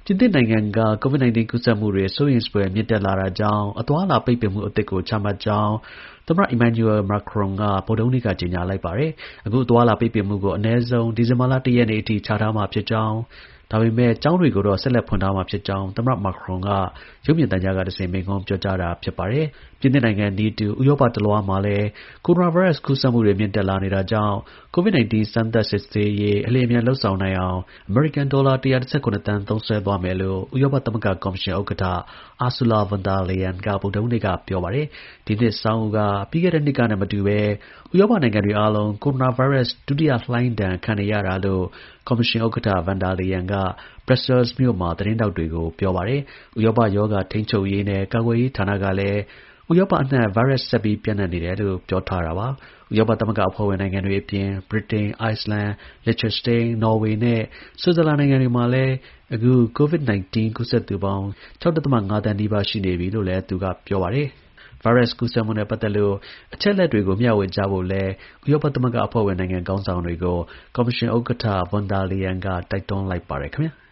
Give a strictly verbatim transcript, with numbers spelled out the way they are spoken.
ပြင်သစ်နိုင်ငံက COVID 19 ကူးစက်မှုတွေ စိုးရိမ်စဖွယ် မြင့်တက်လာတာကြောင့် အသွားအလာပိတ်ပင်မှုအသစ်ကို ချမှတ်ကြောင်း သမ္မတ Emmanuel Macron က ဗုဒ္ဓဟူးနေ့က ကြေညာလိုက်ပါတယ်။ အခု အသွားအလာပိတ်ပင်မှုကို အနည်းဆုံး ဒီဇင်ဘာလ ၁ ရက်နေ့အထိ ချထားမှာဖြစ်ကြောင်း၊ ဒါပေမဲ့ ကျောင်းတွေကိုတော့ ဆက်လက်ဖွင့်ထားမှာဖြစ်ကြောင်း သမ္မတ Macron က ရုပ်မြင်သံကြားကတဆင့် မိန့်ခွန်းပြောကြားတာပါ။ ပြင်သစ်နိုင်ငံနည်းတူ ဥရောပတစ်လွှားမှာလည်း ကိုရိုနာဗိုင်းရပ်စ် ကူးစက်မှုတွေ မြင့်တက်လာနေတာကြောင့် COVID 19 စမ်းသပ်စစ်ဆေးရေး အလျင်အမြန် လုပ်ဆောင်နိုင်အောင် အမေရိကန် ဒေါ်လာ ၁၁၇ သန်း သုံးစွဲသွားမယ်လို့ ဥရောပသမဂ္ဂ ကော်မရှင် ဥက္ကဌ Ursula von der Leyen က ဗုဒ္ဓဟူးနေ့က ပြောပါတယ်။ ဒီနှစ် ဆောင်းဦးက ပြီးခဲ့တဲ့နှစ်ကနဲ့ မတူဘဲ ဥရောပနိုင်ငံတွေအားလုံး ကိုရိုနာဗိုင်းရပ်စ် ဒုတိယလှိုင်းဒဏ် ခံနေရတာလို့ ကော်မရှင် ဥက္ကဌ von der Leyen က Brussels မြို့မှာ သတင်းထောက်တွေကို ပြောပါတယ်။ ဥရောပ ရောဂါ ထိန်းချုပ်ရေးနဲ့ ကာကွယ်ရေးဌာနကလည်း ဥရောပအနှံ့ ဗိုင်းရပ်စ် ဆက်ပြီး ပျံ့နှံ့နေတယ်လို့ ပြောထားတာပါ။ ဥရောပသမဂ္ဂအဖွဲ့ဝင်နိုင်ငံတွေအပြင် ဗြိတိန်၊ အိုက်စလန်၊ Liechtenstein ၊ နော်ဝေနဲ့ ဆွစ်ဇာလန်နိုင်ငံတွေမှာလည်း အခု COVID 19 ကူးစက်သူပေါင်း ၆.၅ သန်းနီးပါး ရှိနေပြီလို့လည်း သူက ပြောပါတယ်။ ဗိုင်းရပ်စ် ကူးစက်မှုနဲ့ ပတ်သက်လို့ အချက်အလက်တွေကို မျှဝေကြဖို့လည်း ဥရောပသမဂ္ဂအဖွဲ့ဝင်နိုင်ငံ ခေါင်းဆောင်တွေကို ကော်မရှင် ဥက္ကဌ von der Leyen က တိုက်တွန်းလိုက်ပါတယ် ခင်ဗျာ။